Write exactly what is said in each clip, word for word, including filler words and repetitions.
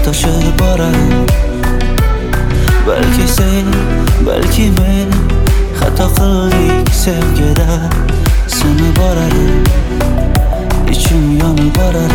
toshib borar. Balki sen, balki men xato qildik sevgida. Sinib borar, ichim yonib borar.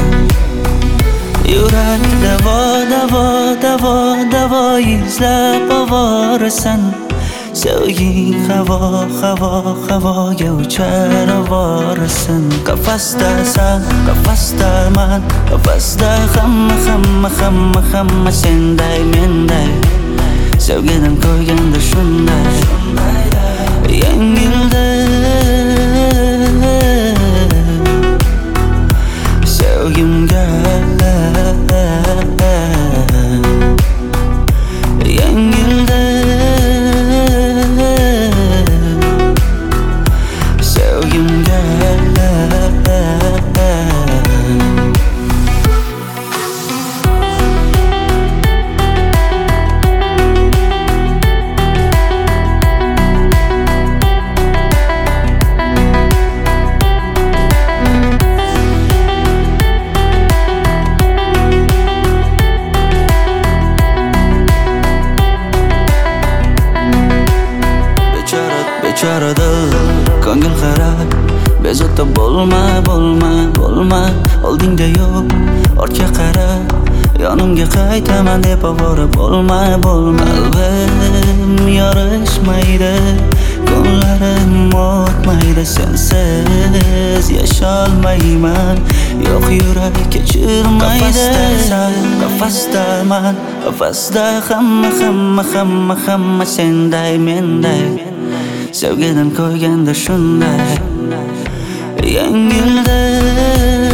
Yurak davo, davo, davo, davo izlab ovorasan. Sevging havo, havo, havoga uchar ovorasan. Qafasdasan, qafasdaman, qafasda hamma, hamma, hamma, hamma senday, menday. Sevgidan ko'yganda shunday, yengilda sevgimga yengilda sevgimga bechora dil, ko'ngil xarab. Bezovta bo'lma, bo'lma, bo'lma. Oldingda yo'q, ortga qara. Yonimga qaytaman deb ovora bo'lma, bo'lma. Qalbim yorishmaydi, kunlarim o'tmaydi. Sensiz yasholmayman, yo'q yurak kechirmaydi. Qafasdasan, qafasdaman, qafasda hamma, hamma, hamma, hamma senday, menday. Sevgidan ko'yganda shunday, yengilda